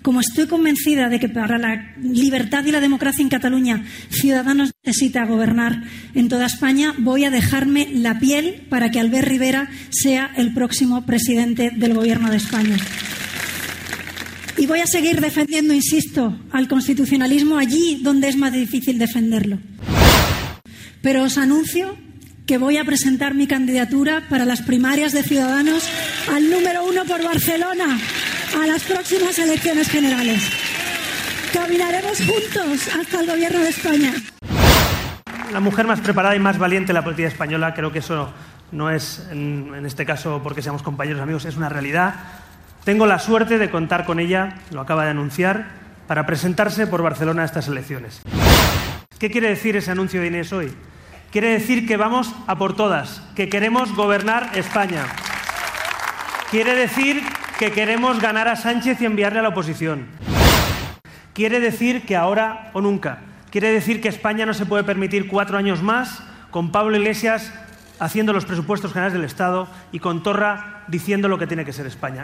como estoy convencida de que para la libertad y la democracia en Cataluña Ciudadanos necesita gobernar en toda España, voy a dejarme la piel para que Albert Rivera sea el próximo presidente del Gobierno de España. Y voy a seguir defendiendo, insisto, al constitucionalismo allí donde es más difícil defenderlo. Pero os anuncio que voy a presentar mi candidatura para las primarias de Ciudadanos al número 1 por Barcelona, a las próximas elecciones generales. Caminaremos juntos hasta el Gobierno de España. La mujer más preparada y más valiente de la política española, creo que eso no es, en este caso, porque seamos compañeros amigos, es una realidad. Tengo la suerte de contar con ella, lo acaba de anunciar, para presentarse por Barcelona a estas elecciones. ¿Qué quiere decir ese anuncio de Inés hoy? Quiere decir que vamos a por todas, que queremos gobernar España. Quiere decir que queremos ganar a Sánchez y enviarle a la oposición. Quiere decir que ahora o nunca. Quiere decir que España no se puede permitir 4 años más con Pablo Iglesias haciendo los presupuestos generales del Estado y con Torra diciendo lo que tiene que ser España.